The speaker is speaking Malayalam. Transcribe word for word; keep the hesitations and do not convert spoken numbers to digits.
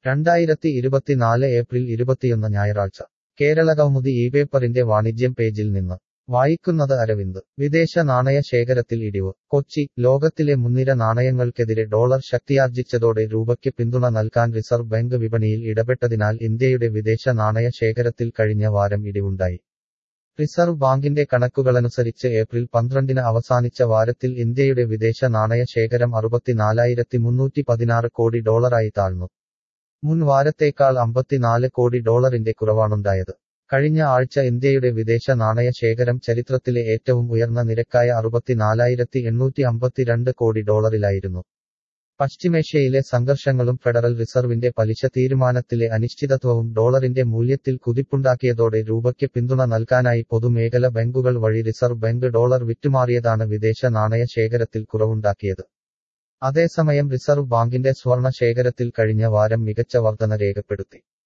രണ്ടായിരത്തി ഇരുപത്തിനാല് ഏപ്രിൽ ഇരുപത്തിയൊന്ന് ഞായറാഴ്ച കേരള കൗമുദി ഈ പേപ്പറിന്റെ വാണിജ്യം പേജിൽ നിന്ന് വായിക്കുന്നത് അരവിന്ദ് വിദേശ നാണയ ശേഖരത്തിൽ ഇടിവ് കൊച്ചി ലോകത്തിലെ മുൻനിര നാണയങ്ങൾക്കെതിരെ ഡോളർ ശക്തിയാർജിച്ചതോടെ രൂപയ്ക്ക് പിന്തുണ നൽകാൻ റിസർവ് ബാങ്ക് വിപണിയിൽ ഇടപെട്ടതിനാൽ ഇന്ത്യയുടെ വിദേശ നാണയ ശേഖരത്തിൽ കഴിഞ്ഞ വാരം ഇടിവുണ്ടായി. റിസർവ് ബാങ്കിന്റെ കണക്കുകളനുസരിച്ച് ഏപ്രിൽ പന്ത്രണ്ടിന് അവസാനിച്ച വാരത്തിൽ ഇന്ത്യയുടെ വിദേശ നാണയ ശേഖരം അറുപത്തിനാലായിരത്തി മുന്നൂറ്റി പതിനാറ് കോടി ഡോളറായി താഴ്ന്നു. മുൻ വാരത്തേക്കാൾ അമ്പത്തിനാല് കോടി ഡോളറിന്റെ കുറവാണുണ്ടായത്. കഴിഞ്ഞ ആഴ്ച ഇന്ത്യയുടെ വിദേശ നാണയ ശേഖരം ചരിത്രത്തിലെ ഏറ്റവും ഉയർന്ന നിരക്കായ അറുപത്തിനാലായിരത്തി എണ്ണൂറ്റി അമ്പത്തിരണ്ട് കോടി ഡോളറിലായിരുന്നു. പശ്ചിമേഷ്യയിലെ സംഘർഷങ്ങളും ഫെഡറൽ റിസർവിന്റെ പലിശ തീരുമാനത്തിലെ അനിശ്ചിതത്വവും ഡോളറിന്റെ മൂല്യത്തിൽ കുതിപ്പുണ്ടാക്കിയതോടെ രൂപയ്ക്ക് പിന്തുണ നൽകാനായി പൊതുമേഖല ബാങ്കുകൾ വഴി റിസർവ് ബാങ്ക് ഡോളർ വിറ്റുമാറിയതാണ് വിദേശ നാണയ ശേഖരത്തിൽ കുറവുണ്ടാക്കിയത്. അതേസമയം റിസർവ് ബാങ്കിന്റെ സ്വർണ ശേഖരത്തിൽ കഴിഞ്ഞ വാരം മികച്ച വർധന രേഖപ്പെടുത്തി.